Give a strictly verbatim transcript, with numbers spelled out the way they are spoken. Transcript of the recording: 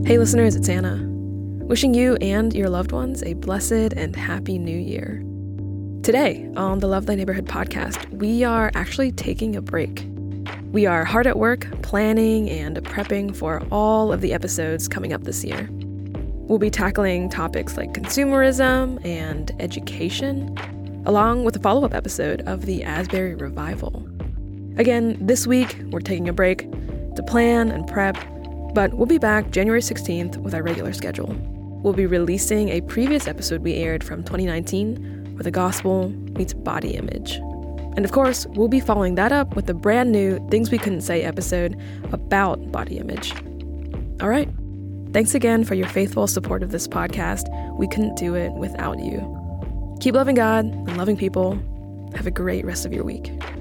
Hey listeners, it's Anna. Wishing you and your loved ones a blessed and happy new year. Today, on the Love Thy Neighborhood podcast, we are actually taking a break. We are hard at work planning and prepping for all of the episodes coming up this year. We'll be tackling topics like consumerism and education, along with a follow-up episode of the Asbury Revival. Again, this week, we're taking a break to plan and prep, but we'll be back January sixteenth with our regular schedule. We'll be releasing a previous episode we aired from twenty nineteen, where the gospel meets body image. And of course, we'll be following that up with a brand new Things We Couldn't Say episode about body image. All right. Thanks again for your faithful support of this podcast. We couldn't do it without you. Keep loving God and loving people. Have a great rest of your week.